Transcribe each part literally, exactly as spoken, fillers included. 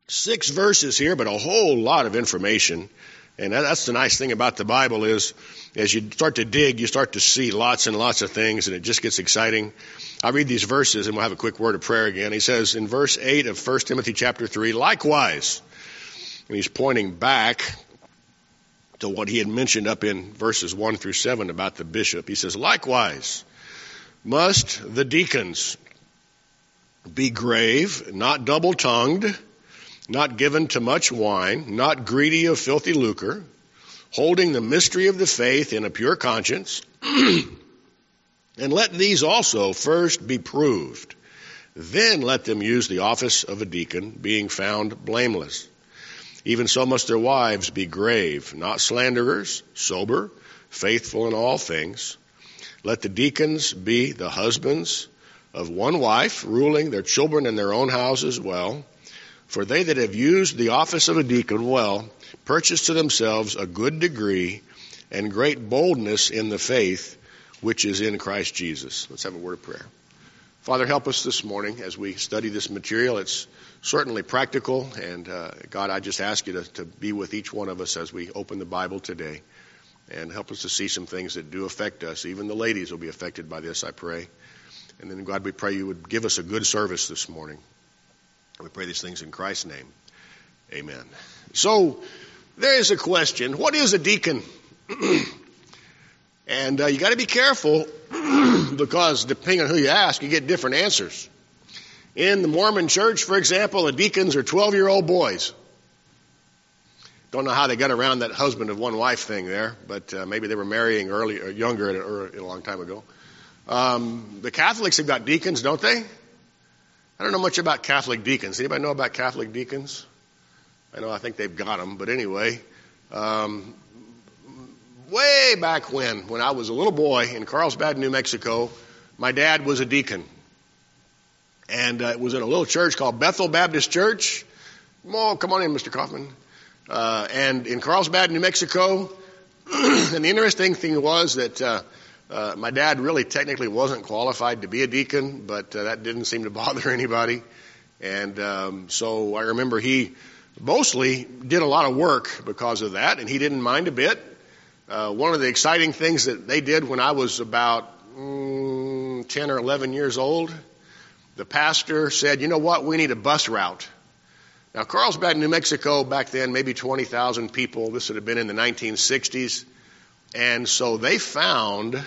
Six verses here, but a whole lot of information. And that's the nice thing about the Bible is as you start to dig, you start to see lots and lots of things, and it just gets exciting. I'll read these verses, and we'll have a quick word of prayer again. He says in verse eight of First Timothy chapter three, likewise, and he's pointing back to what he had mentioned up in verses one through seven about the bishop. He says, likewise, must the deacons be grave, not double-tongued, not given to much wine, not greedy of filthy lucre, holding the mystery of the faith in a pure conscience, and let these also first be proved. Then let them use the office of a deacon, being found blameless. Even so must their wives be grave, not slanderers, sober, faithful in all things. Let the deacons be the husbands of one wife, ruling their children in their own houses well. For they that have used the office of a deacon well purchase to themselves a good degree and great boldness in the faith which is in Christ Jesus. Let's have a word of prayer. Father, help us this morning as we study this material. It's certainly practical, and uh, God, I just ask you to, to be with each one of us as we open the Bible today and help us to see some things that do affect us. Even the ladies will be affected by this, I pray. And then, God, we pray you would give us a good service this morning. We pray these things in Christ's name. Amen. So there is a question. What is a deacon? and uh, you got to be careful because depending on who you ask, you get different answers. In the Mormon church, for example, the deacons are twelve-year-old boys. Don't know how they got around that husband of one wife thing there, but uh, maybe they were marrying early or younger or a long time ago. Um, the Catholics have got deacons, don't they? I don't know much about Catholic deacons. Anybody know about Catholic deacons? I know I think they've got them, but anyway, um, way back when, when I was a little boy in Carlsbad, New Mexico, my dad was a deacon. And uh, it was in a little church called Bethel Baptist Church. Oh, come on in, Mister Kaufman. Uh, and in Carlsbad, New Mexico, and the interesting thing was that uh, uh, my dad really technically wasn't qualified to be a deacon, but uh, that didn't seem to bother anybody. And um, so I remember he mostly did a lot of work because of that, and he didn't mind a bit. Uh, one of the exciting things that they did when I was about mm, ten or eleven years old, the pastor said, you know what, we need a bus route. Now, Carlsbad, New Mexico, back then, maybe twenty thousand people. This would have been in the nineteen sixties. And so they found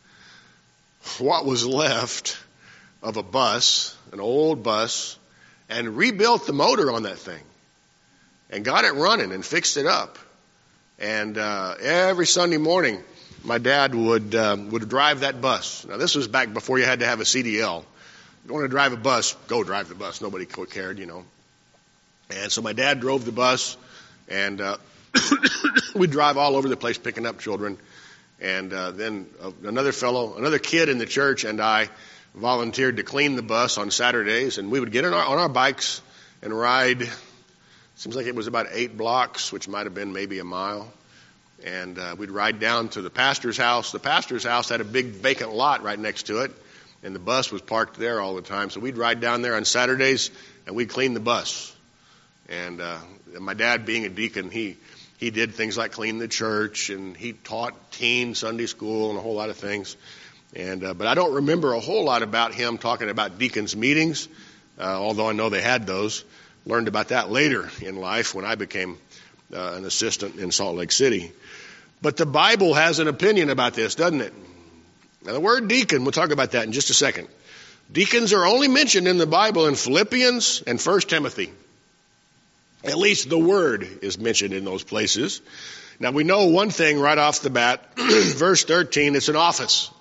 what was left of a bus, an old bus, and rebuilt the motor on that thing and got it running and fixed it up. And uh, every Sunday morning, my dad would uh, would drive that bus. Now, this was back before you had to have a C D L. If you want to drive a bus, go drive the bus. Nobody cared, you know. And so my dad drove the bus, and uh, we'd drive all over the place picking up children. And uh, then uh, another fellow, another kid in the church, and I volunteered to clean the bus on Saturdays. And we would get on our, on our bikes and ride. Seems like it was about eight blocks, which might have been maybe a mile. And uh, we'd ride down to the pastor's house. The pastor's house had a big vacant lot right next to it, and the bus was parked there all the time. So we'd ride down there on Saturdays, and we'd clean the bus. And uh, my dad, being a deacon, he he did things like clean the church, and he taught teen Sunday school and a whole lot of things. And uh, but I don't remember a whole lot about him talking about deacons' meetings, uh, although I know they had those. Learned about that later in life when I became uh, an assistant in Salt Lake City. But the Bible has an opinion about this, doesn't it? Now, the word deacon, we'll talk about that in just a second. Deacons are only mentioned in the Bible in Philippians and First Timothy. At least the word is mentioned in those places. Now, we know one thing right off the bat. Verse thirteen, it's an office.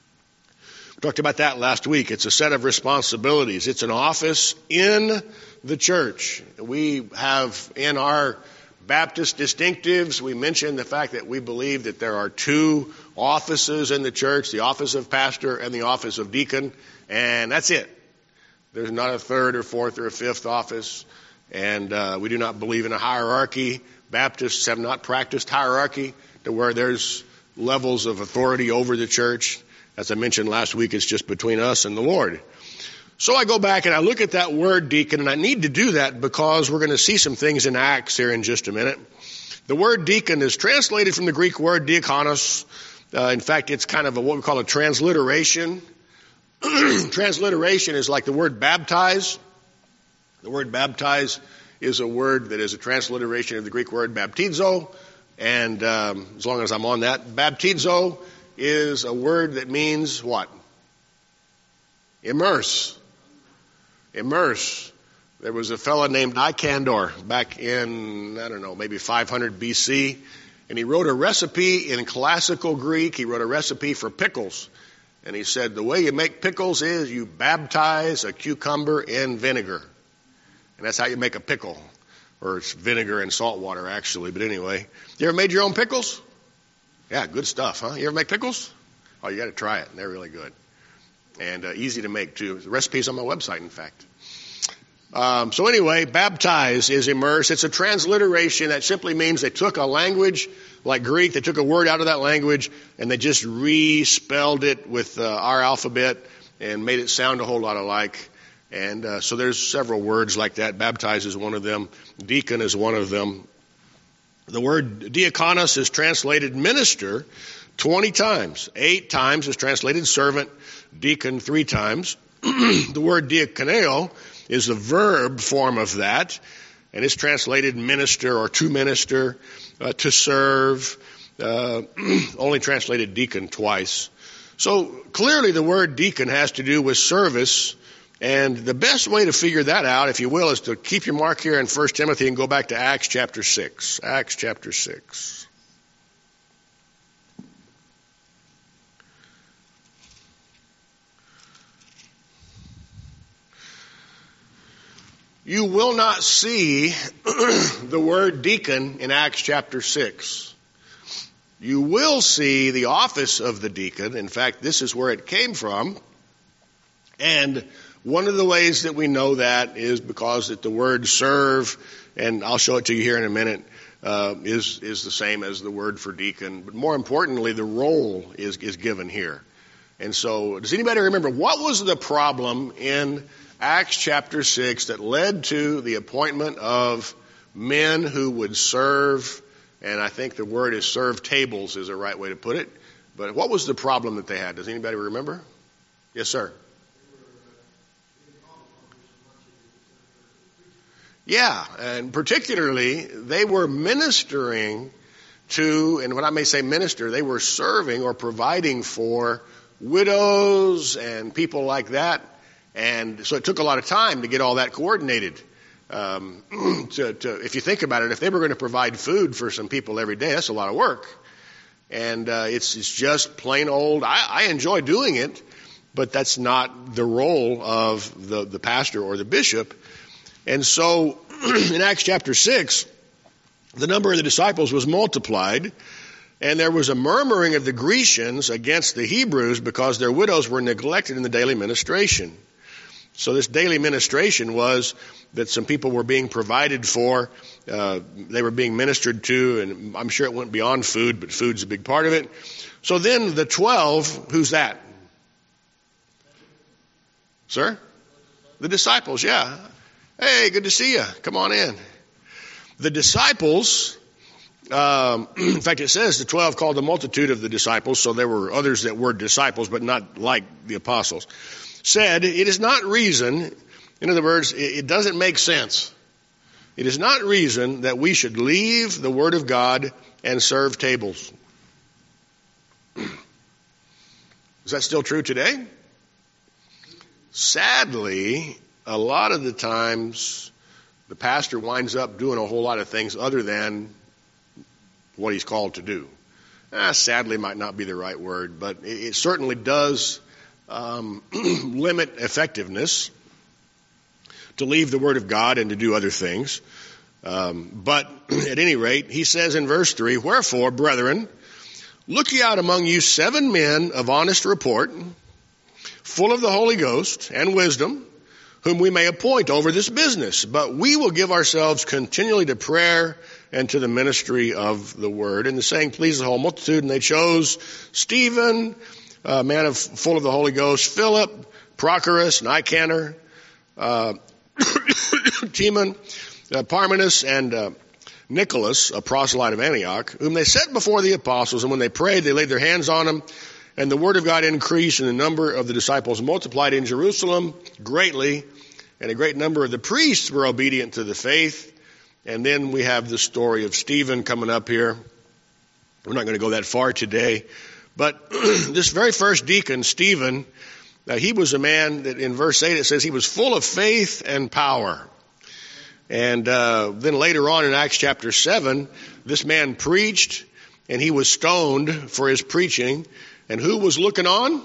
We talked about that last week. It's a set of responsibilities. It's an office in the church. We have in our Baptist distinctives, we mentioned the fact that we believe that there are two offices in the church, the office of pastor and the office of deacon, and that's it. There's not a third or fourth or a fifth office. And uh, we do not believe in a hierarchy. Baptists have not practiced hierarchy to where there's levels of authority over the church. As I mentioned last week, it's just between us and the Lord. So I go back and I look at that word deacon, and I need to do that because we're going to see some things in Acts here in just a minute. The word deacon is translated from the Greek word diakonos. Uh, in fact, it's kind of a, what we call a transliteration. Transliteration is like the word baptize. The word baptize is a word that is a transliteration of the Greek word baptizo. And um, as long as I'm on that, baptizo is a word that means what? Immerse. Immerse. There was a fellow named Nicander back in, I don't know, maybe five hundred B C, and he wrote a recipe in classical Greek. He wrote a recipe for pickles. And he said, the way you make pickles is you baptize a cucumber in vinegar. And that's how you make a pickle. Or it's vinegar and salt water, actually. But anyway, you ever made your own pickles? Yeah, good stuff, huh? You ever make pickles? Oh, you got to try it. They're really good. And uh, easy to make, too. The recipe's on my website, in fact. Um, so anyway, baptize is immerse. It's a transliteration that simply means they took a language like Greek, they took a word out of that language, and they just re-spelled it with uh, our alphabet and made it sound a whole lot alike. And uh, so there's several words like that. Baptize is one of them. Deacon is one of them. The word diakonos is translated minister twenty times. Eight times is translated servant. Deacon three times. The word diakoneo is the verb form of that, and it's translated minister or to minister, uh, to serve, uh, only translated deacon twice. So clearly the word deacon has to do with service, and the best way to figure that out, if you will, is to keep your mark here in First Timothy and go back to Acts chapter six. Acts chapter six. You will not see the word deacon in Acts chapter six. You will see the office of the deacon. In fact, this is where it came from. And one of the ways that we know that is because that the word serve, and I'll show it to you here in a minute, uh, is is the same as the word for deacon. But more importantly, the role is, is given here. And so, does anybody remember what was the problem in Acts chapter six that led to the appointment of men who would serve, and I think the word is serve tables is the right way to put it. But what was the problem that they had? Does anybody remember? Yes, sir. Yeah, and particularly they were ministering to, and when I may say minister, they were serving or providing for widows and people like that. And so it took a lot of time to get all that coordinated. Um, to, to, if you think about it, if they were going to provide food for some people every day, that's a lot of work. And uh, it's, it's just plain old, I, I enjoy doing it, but that's not the role of the, the pastor or the bishop. And so in Acts chapter six, the number of the disciples was multiplied, and there was a murmuring of the Grecians against the Hebrews because their widows were neglected in the daily ministration. So this daily ministration was that some people were being provided for, uh, they were being ministered to, and I'm sure it went beyond food, but food's a big part of it. So then the twelve, who's that? Sir? The disciples, yeah. Hey, good to see you. Come on in. The disciples, um, in fact, it says the twelve called the multitude of the disciples, so there were others that were disciples, but not like the apostles, said, it is not reason, in other words, it doesn't make sense. It is not reason that we should leave the Word of God and serve tables. Is that still true today? Sadly, a lot of the times the pastor winds up doing a whole lot of things other than what he's called to do. Eh, sadly might not be the right word, but it, it certainly does um, limit effectiveness to leave the Word of God and to do other things. Um, but at any rate, he says in verse three, wherefore, brethren, look ye out among you seven men of honest report, full of the Holy Ghost and wisdom, whom we may appoint over this business. But we will give ourselves continually to prayer and to the ministry of the word. And the saying pleased the whole multitude, and they chose Stephen, a man of full of the Holy Ghost, Philip, Prochorus, Nicanor, uh, Timon, uh, Parmenas, and uh, Nicholas, a proselyte of Antioch, whom they set before the apostles, and when they prayed, they laid their hands on them, and the word of God increased, and the number of the disciples multiplied in Jerusalem greatly, and a great number of the priests were obedient to the faith. And then we have the story of Stephen coming up here. We're not going to go that far today, but this very first deacon, Stephen, uh, he was a man that in verse eight it says he was full of faith and power. And uh, then later on in Acts chapter seven, this man preached, and he was stoned for his preaching. And who was looking on?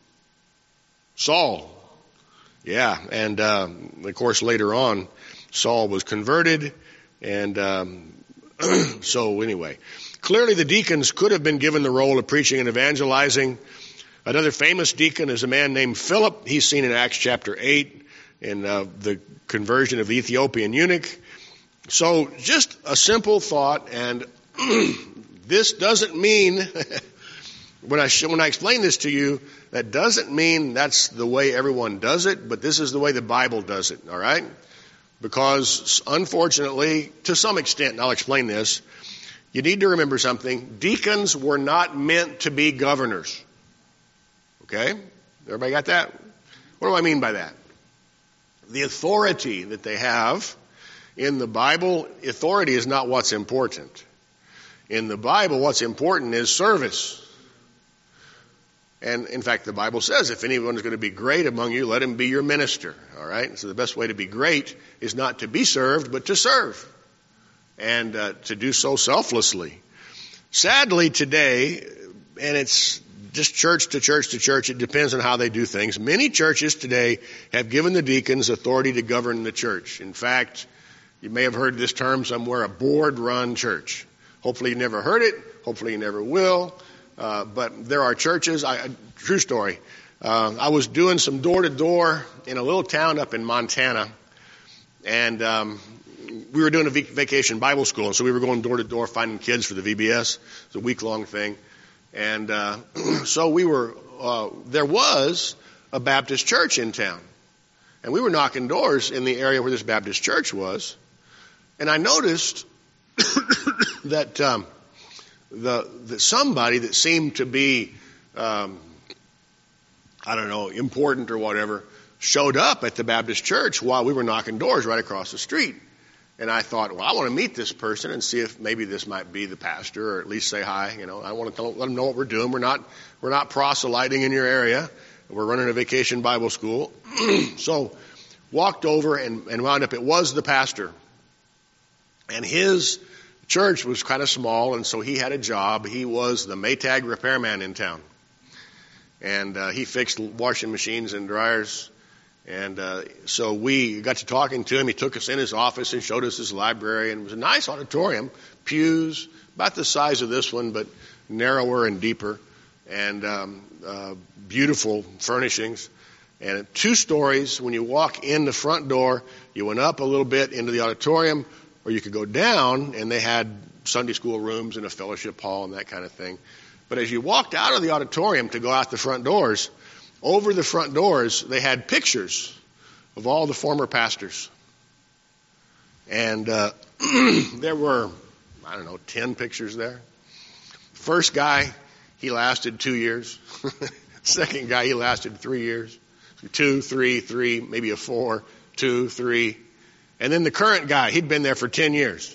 Saul. Yeah, and uh, of course later on, Saul was converted. And um, so anyway, clearly the deacons could have been given the role of preaching and evangelizing. Another famous deacon is a man named Philip. He's seen in Acts chapter eight. In uh, the conversion of the Ethiopian eunuch. So just a simple thought, and this doesn't mean, when I sh- when I explain this to you, that doesn't mean that's the way everyone does it, but this is the way the Bible does it, all right? Because unfortunately, to some extent, and I'll explain this, you need to remember something. Deacons were not meant to be governors. Okay? Everybody got that? What do I mean by that? The authority that they have in the Bible, authority is not what's important. In the Bible, what's important is service. And in fact, the Bible says, if anyone is going to be great among you, let him be your minister. All right? So the best way to be great is not to be served, but to serve. And uh, to do so selflessly. Sadly today, and it's just church to church to church, it depends on how they do things. Many churches today have given the deacons authority to govern the church. In fact, you may have heard this term somewhere, a board-run church. Hopefully you never heard it. Hopefully you never will. Uh, but there are churches, I, true story. Uh, I was doing some door-to-door in a little town up in Montana. And um, we were doing a vacation Bible school. And so we were going door-to-door finding kids for the V B S. It's a week-long thing. And uh, so we were, uh, there was a Baptist church in town. And we were knocking doors in the area where this Baptist church was. And I noticed that um, the, the somebody that seemed to be, um, I don't know, important or whatever, showed up at the Baptist church while we were knocking doors right across the street. And I thought, well, I want to meet this person and see if maybe this might be the pastor, or at least say hi. You know, I want to tell, let them know what we're doing. We're not, we're not proselyting in your area. We're running a vacation Bible school. So walked over and, and wound up, it was the pastor. And his church was kind of small, and so he had a job. He was the Maytag repairman in town. And uh, he fixed washing machines and dryers. And uh, so we got to talking to him. He took us in his office and showed us his library. And it was a nice auditorium, pews, about the size of this one, but narrower and deeper, and um, uh, beautiful furnishings. And two stories. When you walk in the front door, you went up a little bit into the auditorium, or you could go down, and they had Sunday school rooms and a fellowship hall and that kind of thing. But as you walked out of the auditorium to go out the front doors, over the front doors, they had pictures of all the former pastors. And uh, there were, I don't know, ten pictures there. First guy, he lasted two years. Second guy, he lasted three years. Two, three, three, maybe a four, two, three. And then the current guy, he'd been there for ten years.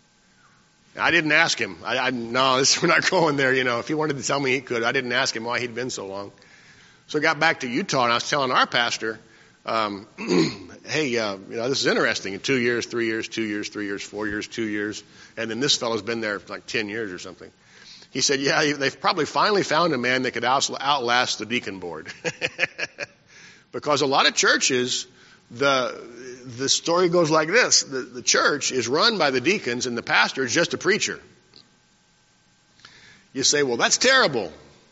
I didn't ask him. I, I no, this, we're not going there, you know. If he wanted to tell me, he could. I didn't ask him why he'd been so long. So I got back to Utah, and I was telling our pastor, um, hey, uh, you know, this is interesting. In two years, three years, two years, three years, four years, two years. And then this fellow's been there for like ten years or something. He said, yeah, they've probably finally found a man that could outlast the deacon board. Because a lot of churches, the the story goes like this. The, the church is run by the deacons, and the pastor is just a preacher. You say, well, that's terrible.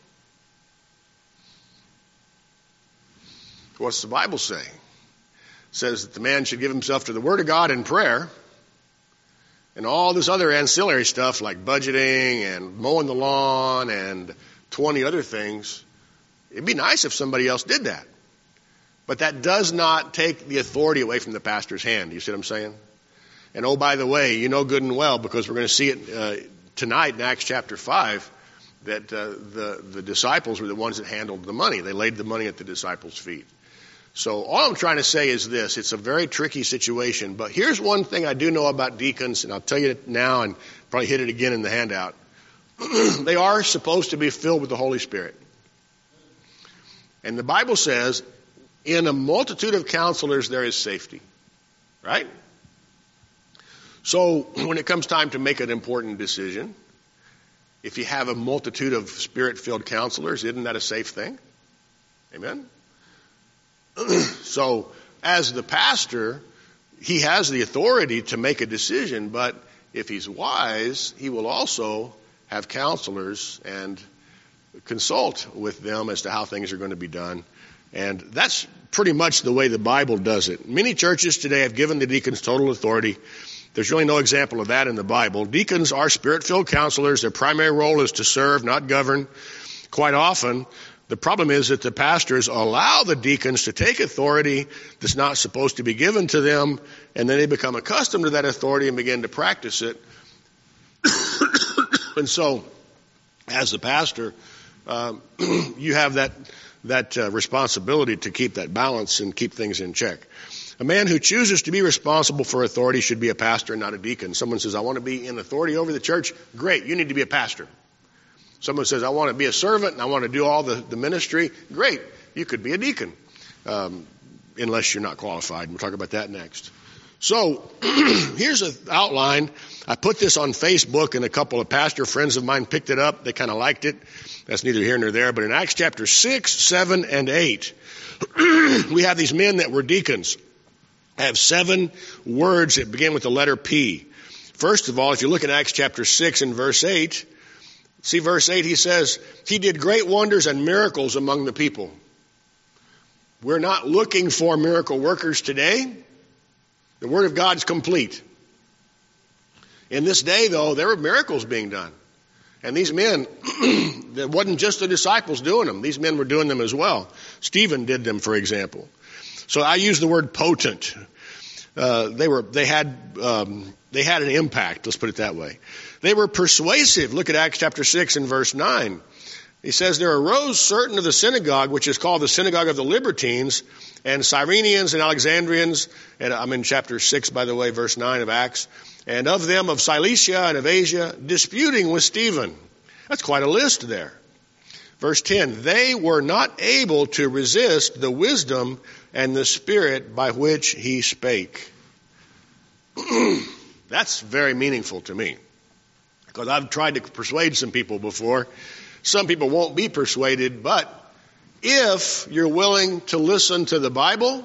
What's the Bible say? It says that the man should give himself to the Word of God in prayer, and all this other ancillary stuff like budgeting and mowing the lawn and twenty other things. It'd be nice if somebody else did that. But that does not take the authority away from the pastor's hand. You see what I'm saying? And oh, by the way, you know good and well, because we're going to see it uh, tonight in Acts chapter five, that uh, the, the disciples were the ones that handled the money. They laid the money at the disciples' feet. So all I'm trying to say is this. It's a very tricky situation. But here's one thing I do know about deacons, and I'll tell you it now and probably hit it again in the handout. They are supposed to be filled with the Holy Spirit. And the Bible says, in a multitude of counselors there is safety. Right? So when it comes time to make an important decision, if you have a multitude of Spirit-filled counselors, isn't that a safe thing? Amen? So as the pastor, he has the authority to make a decision, but if he's wise, he will also have counselors and consult with them as to how things are going to be done. And that's pretty much the way the Bible does it. Many churches today have given the deacons total authority. There's really no example of that in the Bible. Deacons are Spirit-filled counselors. Their primary role is to serve, not govern. Quite often, the problem is that the pastors allow the deacons to take authority that's not supposed to be given to them, and then they become accustomed to that authority and begin to practice it. And so, as the pastor, um, you have that that uh, responsibility to keep that balance and keep things in check. A man who chooses to be responsible for authority should be a pastor and not a deacon. Someone says, I want to be in authority over the church. Great, you need to be a pastor. Someone says, I want to be a servant and I want to do all the, the ministry. Great, you could be a deacon, um, unless you're not qualified. We'll talk about that next. So here's an outline. I put this on Facebook, and a couple of pastor friends of mine picked it up. They kind of liked it. That's neither here nor there. But in Acts chapter six, seven, and eight, we have these men that were deacons. I have seven words that begin with the letter P. First of all, if you look at Acts chapter six and verse eight, see verse eight, he says, he did great wonders and miracles among the people. We're not looking for miracle workers today. The Word of God's complete. In this day, though, there were miracles being done. And these men, it wasn't just the disciples doing them. These men were doing them as well. Stephen did them, for example. So I use the word potent. Uh, they were, they had, um, they had an impact. Let's put it that way. They were persuasive. Look at Acts chapter six and verse nine. He says, there arose certain of the synagogue, which is called the synagogue of the Libertines, and Cyrenians and Alexandrians, and I'm in chapter six, by the way, verse nine of Acts, and of them of Cilicia and of Asia, disputing with Stephen. That's quite a list there. Verse ten, they were not able to resist the wisdom and the spirit by which he spake. That's very meaningful to me, because I've tried to persuade some people before. Some people won't be persuaded, but if you're willing to listen to the Bible,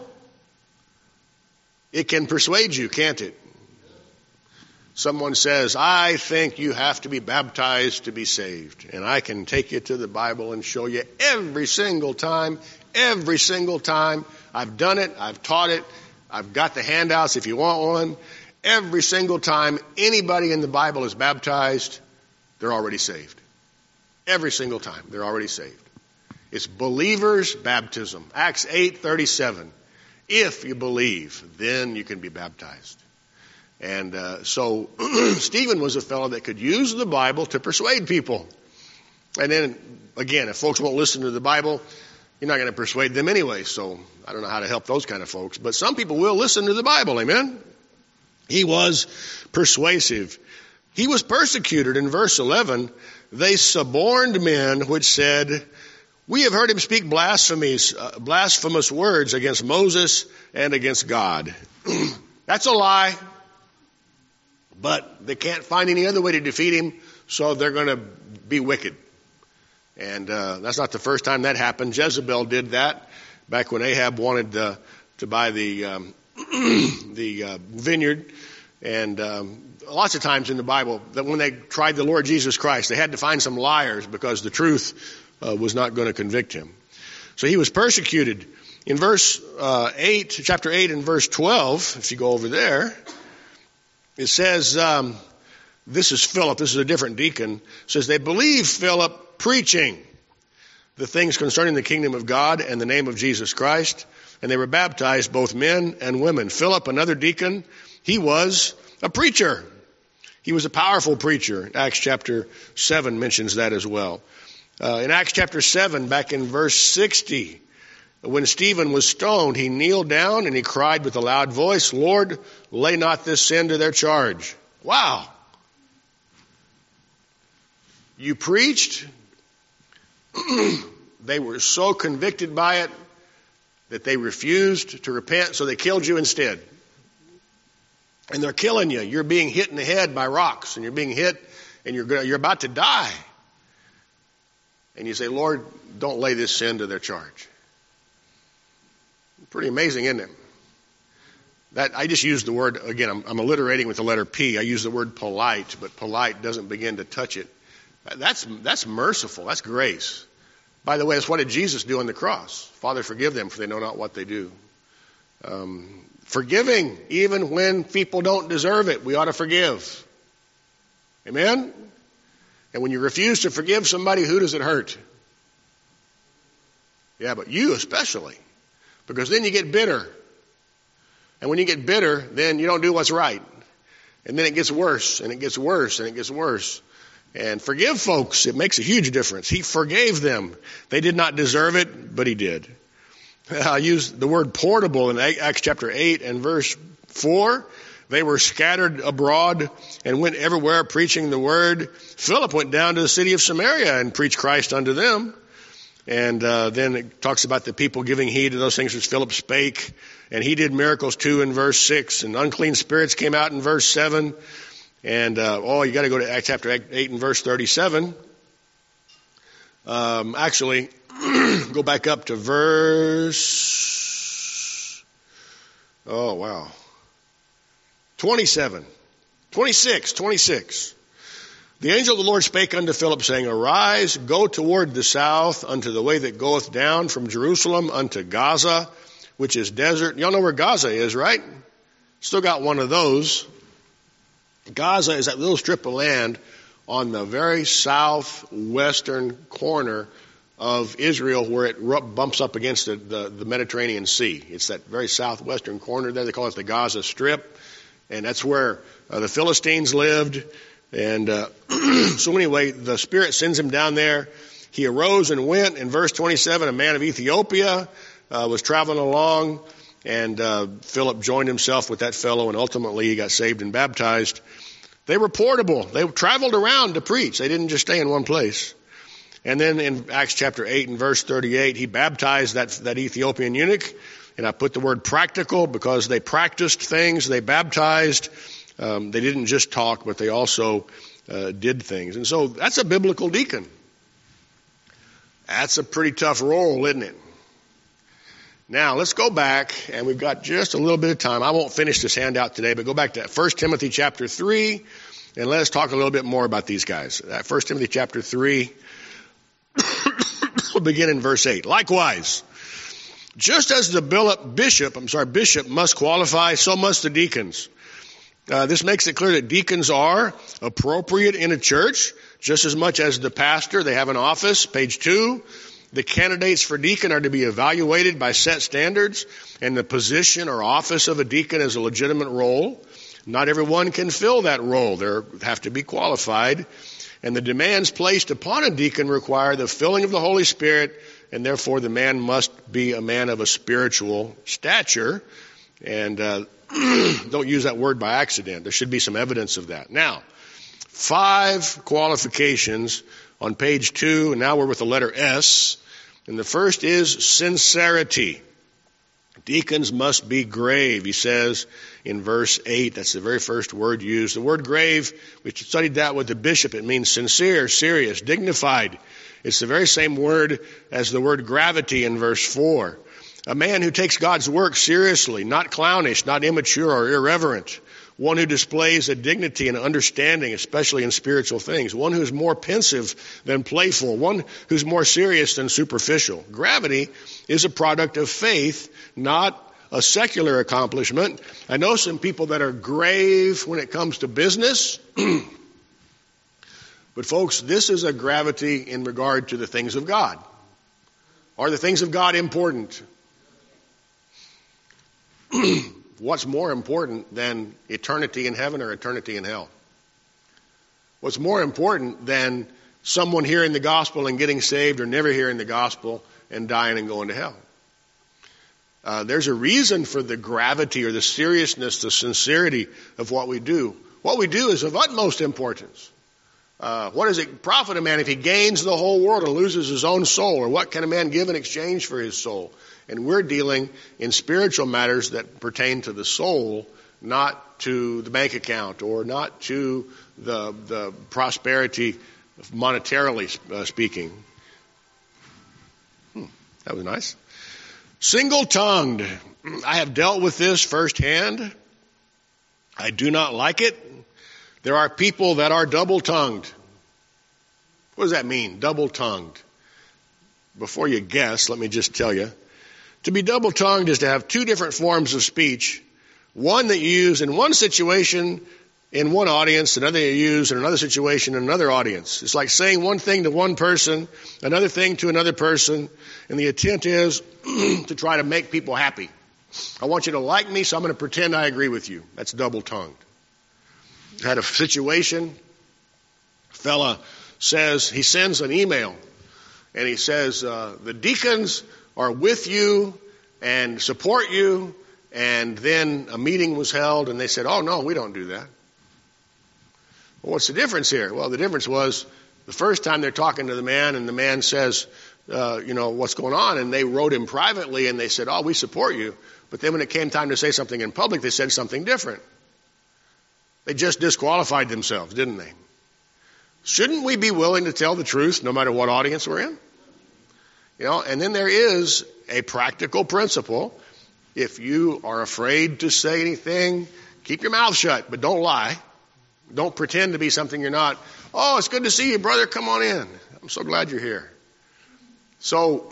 it can persuade you, can't it? Someone says, I think you have to be baptized to be saved. And I can take you to the Bible and show you every single time, every single time. I've done it. I've taught it. I've got the handouts if you want one. Every single time anybody in the Bible is baptized, they're already saved. Every single time they're already saved. It's believers' baptism. Acts eight thirty-seven. If you believe, then you can be baptized. And uh, so Stephen was a fellow that could use the Bible to persuade people. And then, again, if folks won't listen to the Bible, you're not going to persuade them anyway. So I don't know how to help those kind of folks. But some people will listen to the Bible. Amen? He was persuasive. He was persecuted. In verse eleven, they suborned men which said, we have heard him speak blasphemies, uh, blasphemous words against Moses and against God. That's a lie. But they can't find any other way to defeat him, so they're going to be wicked. And uh, that's not the first time that happened. Jezebel did that back when Ahab wanted uh, to buy the um, the uh, vineyard. And um, lots of times in the Bible, that when they tried the Lord Jesus Christ, they had to find some liars because the truth uh, was not going to convict him. So he was persecuted. In verse uh, eight, chapter eight and verse twelve, if you go over there, it says, um, this is Philip, this is a different deacon, it says, they believe Philip preaching the things concerning the kingdom of God and the name of Jesus Christ. and they were baptized, both men and women. Philip, another deacon, he was a preacher. He was a powerful preacher. Acts chapter seven mentions that as well. Uh, in Acts chapter seven, back in verse sixty, when Stephen was stoned, he kneeled down and he cried with a loud voice, Lord, lay not this sin to their charge. Wow. You preached. They were so convicted by it that they refused to repent, so they killed you instead. And they're killing you. You're being hit in the head by rocks, and you're being hit, and you're you're about to die. And you say, Lord, don't lay this sin to their charge. Pretty amazing, isn't it? That I just used the word, again, I'm, I'm alliterating with the letter P. I use the word polite, but polite doesn't begin to touch it. That's that's merciful. That's grace. By the way, that's what did Jesus do on the cross? Father, forgive them, for they know not what they do. Um, forgiving, even when people don't deserve it, we ought to forgive. Amen? And when you refuse to forgive somebody, who does it hurt? Yeah, but you especially. Because then you get bitter. And when you get bitter, then you don't do what's right. And then it gets worse, and it gets worse, and it gets worse. And forgive folks. It makes a huge difference. He forgave them. They did not deserve it, but he did. I use the word portable in Acts chapter eight and verse four. They were scattered abroad and went everywhere preaching the word. Philip went down to the city of Samaria and preached Christ unto them. And uh, then it talks about the people giving heed to those things which Philip spake. And he did miracles too in verse six. And unclean spirits came out in verse seven. And, uh, oh, you got to go to Acts chapter eight and verse thirty-seven. Um, actually, go back up to verse, oh, wow, twenty-seven, twenty-six, twenty-six. The angel of the Lord spake unto Philip, saying, Arise, go toward the south unto the way that goeth down from Jerusalem unto Gaza, which is desert. Y'all know where Gaza is, right? Still got one of those. Gaza is that little strip of land on the very southwestern corner of Israel where it bumps up against the, the, the Mediterranean Sea. It's that very southwestern corner there. They call it the Gaza Strip. And that's where uh, the Philistines lived. And uh, so anyway, the Spirit sends him down there. He arose and went. In verse twenty-seven, a man of Ethiopia uh, was traveling along. And uh, Philip joined himself with that fellow, and ultimately he got saved and baptized. They were portable. They traveled around to preach. They didn't just stay in one place. And then in Acts chapter eight and verse thirty-eight, he baptized that, that Ethiopian eunuch. And I put the word practical because they practiced things. They baptized. Um, they didn't just talk, but they also uh, did things. And so that's a biblical deacon. That's a pretty tough role, isn't it? Now, let's go back, and we've got just a little bit of time. I won't finish this handout today, but go back to First Timothy chapter three, and let us talk a little bit more about these guys. First Timothy chapter three, we'll begin in verse eight. Likewise, just as the bishop, I'm sorry, bishop must qualify, so must the deacons. Uh, this makes it clear that deacons are appropriate in a church, just as much as the pastor. They have an office, page two. The candidates for deacon are to be evaluated by set standards, and the position or office of a deacon is a legitimate role. Not everyone can fill that role. They have to be qualified, and the demands placed upon a deacon require the filling of the Holy Spirit, and therefore the man must be a man of a spiritual stature. And uh, don't use that word by accident. There should be some evidence of that. Now, five qualifications on page two, and now we're with the letter S. And the first is sincerity. Deacons must be grave, he says in verse eight. That's the very first word used. The word grave, we studied that with the bishop. It means sincere, serious, dignified. It's the very same word as the word gravity in verse four. A man who takes God's work seriously, not clownish, not immature or irreverent. One who displays a dignity and understanding, especially in spiritual things. One who's more pensive than playful. One who's more serious than superficial. Gravity is a product of faith, not a secular accomplishment. I know some people that are grave when it comes to business. But folks, this is a gravity in regard to the things of God. Are the things of God important? what's more important than eternity in heaven or eternity in hell? What's more important than someone hearing the gospel and getting saved or never hearing the gospel and dying and going to hell? Uh, there's a reason for the gravity or the seriousness, the sincerity of what we do. What we do is of utmost importance. Uh, what does it profit a man if he gains the whole world and loses his own soul? Or what can a man give in exchange for his soul? And we're dealing in spiritual matters that pertain to the soul, not to the bank account or not to the, the prosperity monetarily uh, speaking. Hmm, that was nice. Single-tongued. I have dealt with this firsthand. I do not like it. There are people that are double-tongued. What does that mean, double-tongued? Before you guess, let me just tell you. To be double-tongued is to have two different forms of speech. One that you use in one situation in one audience, another you use in another situation in another audience. It's like saying one thing to one person, another thing to another person, and the intent is to try to make people happy. I want you to like me, so I'm going to pretend I agree with you. That's double-tongued. I had a situation, a fella says, he sends an email, and he says, uh, the deacons are with you and support you, and then a meeting was held, and they said, oh, no, we don't do that. Well, what's the difference here? Well, the difference was the first time they're talking to the man, and the man says, uh, you know, what's going on? And they wrote him privately, and they said, oh, we support you. But then when it came time to say something in public, they said something different. They just disqualified themselves, didn't they? Shouldn't we be willing to tell the truth no matter what audience we're in? You know, and then there is a practical principle. If you are afraid to say anything, keep your mouth shut, but don't lie. Don't pretend to be something you're not. Oh, it's good to see you, brother. Come on in. I'm so glad you're here. So,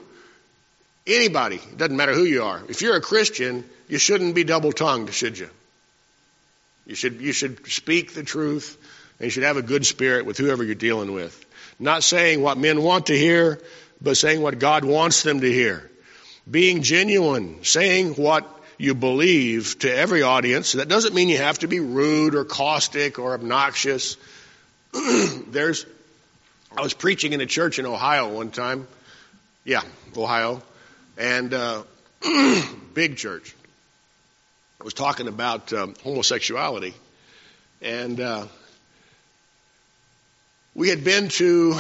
anybody, it doesn't matter who you are. If you're a Christian, you shouldn't be double-tongued, should you? You should, you should speak the truth, and you should have a good spirit with whoever you're dealing with. Not saying what men want to hear, but saying what God wants them to hear. Being genuine, saying what you believe to every audience. That doesn't mean you have to be rude or caustic or obnoxious. There's, I was preaching in a church in Ohio one time. Yeah, Ohio. And uh, big church. I was talking about um, homosexuality. And uh, we had been to,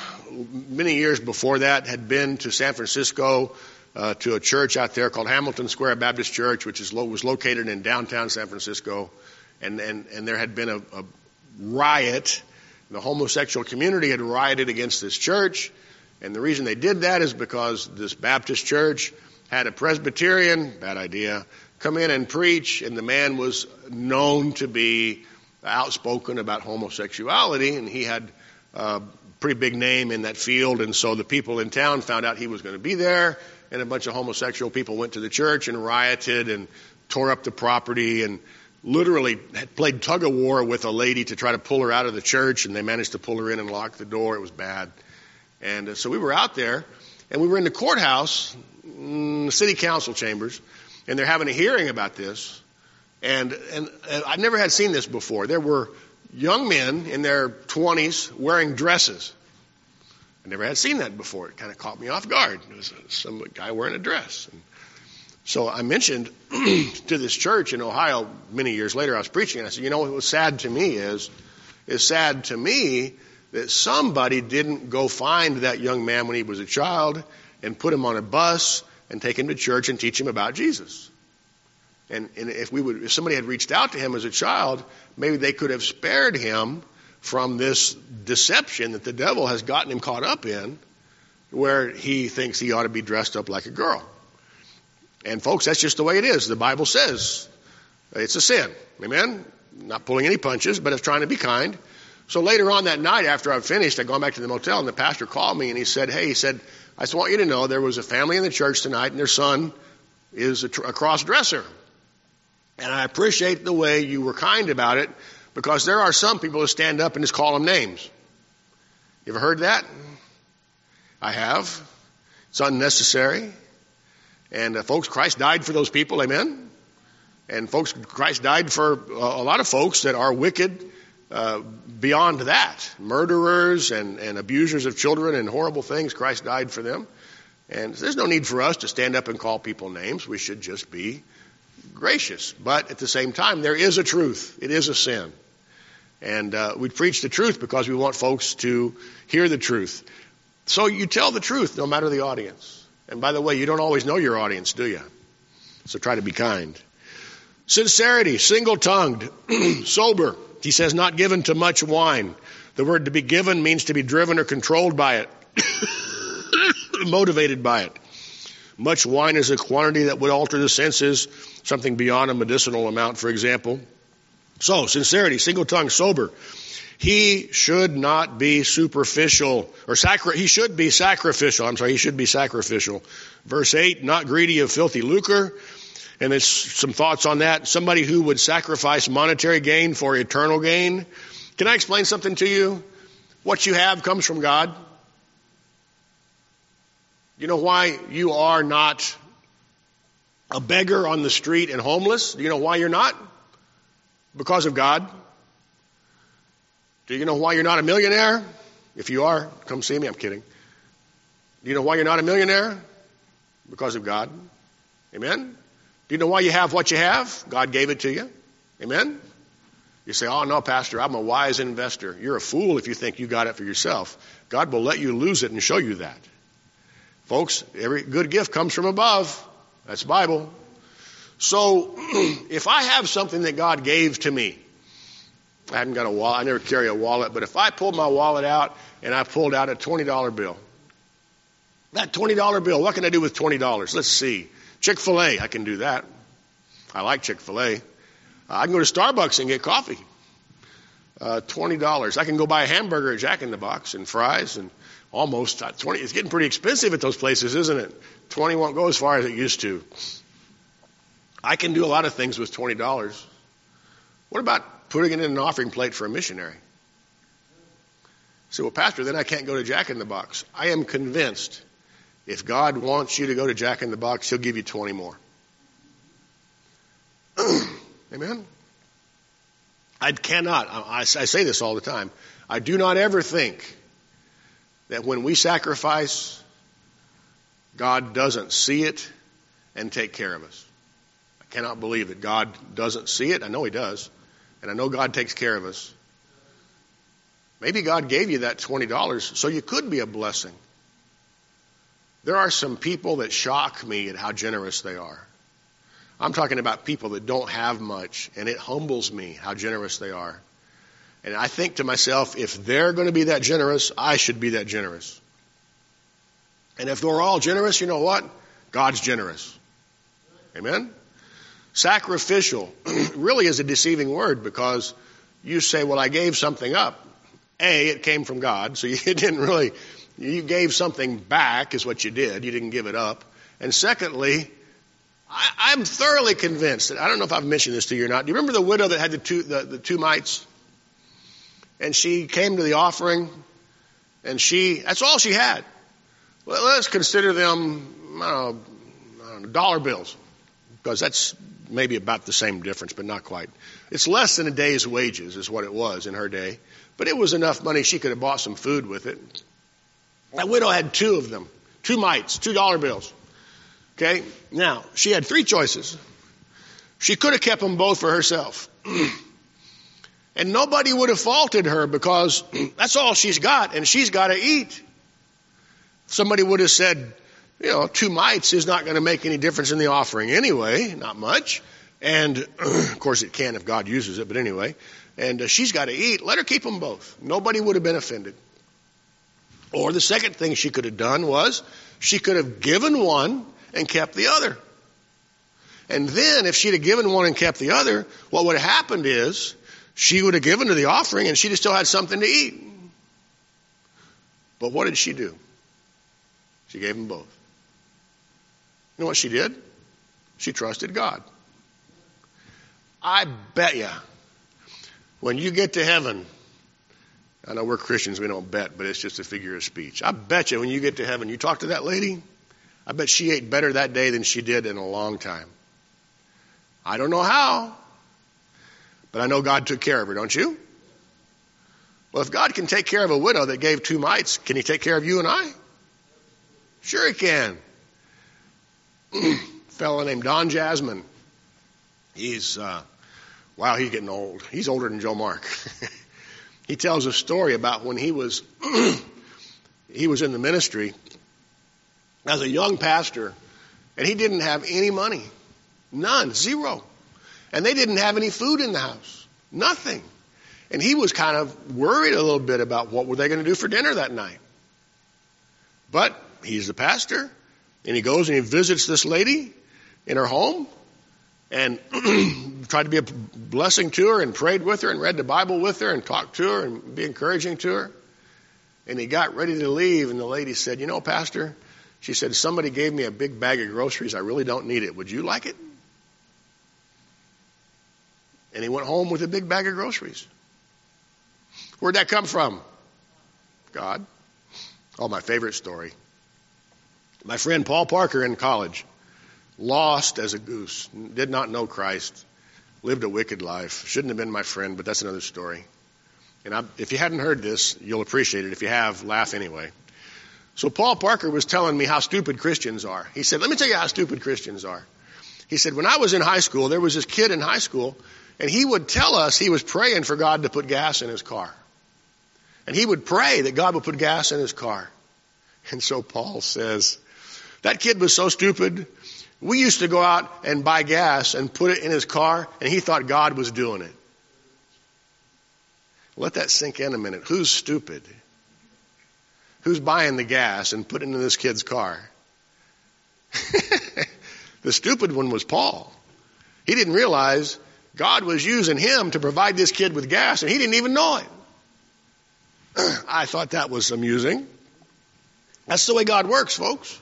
many years before that, had been to San Francisco Uh, to a church out there called Hamilton Square Baptist Church, which is lo- was located in downtown San Francisco, and and, and there had been a, a riot. The homosexual community had rioted against this church, and the reason they did that is because this Baptist church had a Presbyterian, bad idea, come in and preach, and the man was known to be outspoken about homosexuality, and he had a pretty big name in that field, and so the people in town found out he was going to be there. And a bunch of homosexual people went to the church and rioted and tore up the property and literally had played tug of war with a lady to try to pull her out of the church. And they managed to pull her in and lock the door. It was bad. And uh, so we were out there, and we were in the courthouse, mm, city council chambers, and they're having a hearing about this. And, and and I've never had seen this before. There were young men in their twenties wearing dresses. I never had seen that before. It kind of caught me off guard. It was some guy wearing a dress. And so I mentioned to this church in Ohio many years later, I was preaching, and I said, you know, what was sad to me is, is sad to me that somebody didn't go find that young man when he was a child and put him on a bus and take him to church and teach him about Jesus. And, and if we would, if somebody had reached out to him as a child, maybe they could have spared him from this deception that the devil has gotten him caught up in, where he thinks he ought to be dressed up like a girl. And folks, that's just the way it is. The Bible says it's a sin. Amen? Not pulling any punches, but it's trying to be kind. So later on that night, after I'd finished, I'd gone back to the motel, and the pastor called me, and he said, hey, he said, I just want you to know there was a family in the church tonight, and their son is a, tr- a cross-dresser. And I appreciate the way you were kind about it, because there are some people who stand up and just call them names. You ever heard that? I have. It's unnecessary. And uh, folks, Christ died for those people, amen? And folks, Christ died for a lot of folks that are wicked uh, beyond that. Murderers and, and abusers of children and horrible things, Christ died for them. And there's no need for us to stand up and call people names. We should just be gracious. But at the same time, there is a truth. It is a sin. And uh, we preach the truth because we want folks to hear the truth. So you tell the truth no matter the audience. And by the way, you don't always know your audience, do you? So try to be kind. Sincerity, single-tongued, sober. He says not given to much wine. The word to be given means to be driven or controlled by it, motivated by it. Much wine is a quantity that would alter the senses, something beyond a medicinal amount, for example. So, sincerity, single-tongued, sober. He should not be superficial, or sacri- he should be sacrificial. I'm sorry, he should be sacrificial. Verse eight, not greedy of filthy lucre. And there's some thoughts on that. Somebody who would sacrifice monetary gain for eternal gain. Can I explain something to you? What you have comes from God. You know why you are not a beggar on the street and homeless? Do you know why you're not? Because of God. Do you know why you're not a millionaire? If you are, come see me. I'm kidding. Do you know why you're not a millionaire? Because of God. Amen? Do you know why you have what you have? God gave it to you. Amen? You say, oh, no, Pastor, I'm a wise investor. You're a fool if you think you got it for yourself. God will let you lose it and show you that. Folks, every good gift comes from above. That's Bible. So if I have something that God gave to me, I haven't got a wallet. I never carry a wallet. But if I pulled my wallet out and I pulled out a twenty dollar bill, that twenty dollar bill, what can I do with twenty dollars? Let's see. Chick-fil-A, I can do that. I like Chick-fil-A. Uh, I can go to Starbucks and get coffee. Uh, twenty dollars. I can go buy a hamburger at Jack in the Box and fries and almost uh, twenty. It's getting pretty expensive at those places, isn't it? twenty won't go as far as it used to. I can do a lot of things with twenty dollars. What about putting it in an offering plate for a missionary? So, well, Pastor, then I can't go to Jack in the Box. I am convinced if God wants you to go to Jack in the Box, he'll give you twenty more. Amen? I cannot, I, I say this all the time, I do not ever think that when we sacrifice, God doesn't see it and take care of us. I cannot believe that God doesn't see it. I know he does. And I know God takes care of us. Maybe God gave you that twenty dollars so you could be a blessing. There are some people that shock me at how generous they are. I'm talking about people that don't have much, and it humbles me how generous they are. And I think to myself, if they're going to be that generous, I should be that generous. And if they're all generous, you know what? God's generous. Amen? Sacrificial really is a deceiving word because you say, well, I gave something up. A, it came from God, so you didn't really, you gave something back is what you did. You didn't give it up. And secondly, I, I'm thoroughly convinced that, I don't know if I've mentioned this to you or not. Do you remember the widow that had the two, the, the two mites? And she came to the offering, and she, that's all she had. Well, let's consider them, I don't know, I don't know, dollar bills, because that's maybe about the same difference, but not quite. It's less than a day's wages is what it was in her day. But it was enough money she could have bought some food with it. That widow had two of them, two mites, two dollar bills. Okay? Now, she had three choices. She could have kept them both for herself. And nobody would have faulted her because that's all she's got, and she's got to eat. Somebody would have said, you know, two mites is not going to make any difference in the offering anyway, not much. And, of course, it can if God uses it, but anyway. And uh, she's got to eat. Let her keep them both. Nobody would have been offended. Or the second thing she could have done was she could have given one and kept the other. And then if she'd have given one and kept the other, what would have happened is she would have given to the offering and she'd have still had something to eat. But what did she do? She gave them both. You know what she did? She trusted God. I bet you when you get to heaven, I know we're Christians, we don't bet, but it's just a figure of speech. I bet you when you get to heaven, you talk to that lady, I bet she ate better that day than she did in a long time. I don't know how, but I know God took care of her, don't you? Well, if God can take care of a widow that gave two mites, can he take care of you and I? Sure he can. A fellow named Don Jasmine. He's, uh, wow, he's getting old. He's older than Joe Mark. He tells a story about when he was, he was in the ministry as a young pastor, and he didn't have any money. None. Zero. And they didn't have any food in the house. Nothing. And he was kind of worried a little bit about what were they going to do for dinner that night. But he's the pastor, and he goes and he visits this lady in her home and tried to be a blessing to her and prayed with her and read the Bible with her and talked to her and be encouraging to her. And he got ready to leave, and the lady said, you know, Pastor, she said, somebody gave me a big bag of groceries. I really don't need it. Would you like it? And he went home with a big bag of groceries. Where'd that come from? God. Oh, my favorite story. My friend Paul Parker in college, lost as a goose, did not know Christ, lived a wicked life. Shouldn't have been my friend, but that's another story. And I, if you hadn't heard this, you'll appreciate it. If you have, laugh anyway. So Paul Parker was telling me how stupid Christians are. He said, let me tell you how stupid Christians are. He said, when I was in high school, there was this kid in high school, and he would tell us he was praying for God to put gas in his car. And he would pray that God would put gas in his car. And so Paul says, that kid was so stupid. We used to go out and buy gas and put it in his car, and he thought God was doing it. Let that sink in a minute. Who's stupid? Who's buying the gas and putting it in this kid's car? The stupid one was Paul. He didn't realize God was using him to provide this kid with gas, and he didn't even know it. I thought that was amusing. That's the way God works, folks.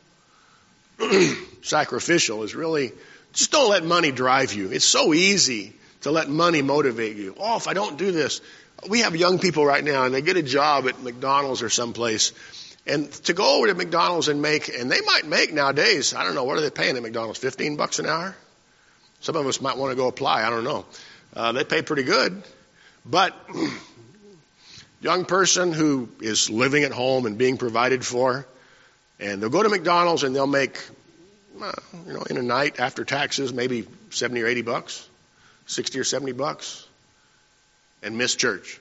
Sacrificial is really, just don't let money drive you. It's so easy to let money motivate you. Oh, if I don't do this. We have young people right now, and they get a job at McDonald's or someplace. And to go over to McDonald's and make, and they might make nowadays, I don't know, what are they paying at McDonald's? fifteen bucks an hour? Some of us might want to go apply. I don't know. Uh, they pay pretty good. But young person who is living at home and being provided for, and they'll go to McDonald's and they'll make, uh, you know, in a night after taxes, maybe seventy or eighty bucks, sixty or seventy bucks, and miss church.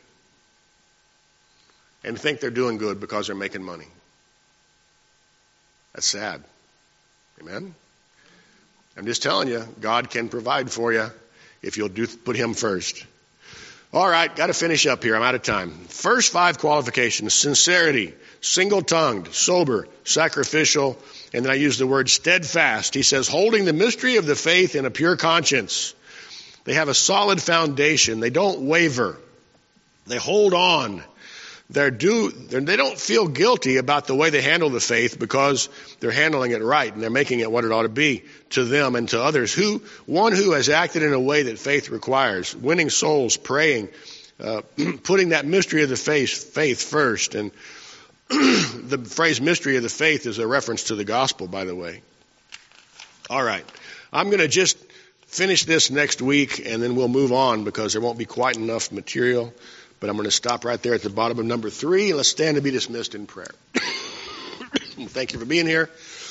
And think they're doing good because they're making money. That's sad. Amen? I'm just telling you, God can provide for you if you'll do put him first. All right, got to finish up here. I'm out of time. First five qualifications: sincerity, single-tongued, sober, sacrificial, and then I use the word steadfast. He says, holding the mystery of the faith in a pure conscience. They have a solid foundation. They don't waver. They hold on. They're do, they're, they don't feel guilty about the way they handle the faith because they're handling it right and they're making it what it ought to be to them and to others. Who, one who has acted in a way that faith requires, winning souls, praying, uh, putting that mystery of the faith, faith first. And the phrase mystery of the faith is a reference to the gospel, by the way. All right. I'm going to just finish this next week and then we'll move on because there won't be quite enough material. But I'm going to stop right there at the bottom of number three. Let's stand and be dismissed in prayer. Thank you for being here.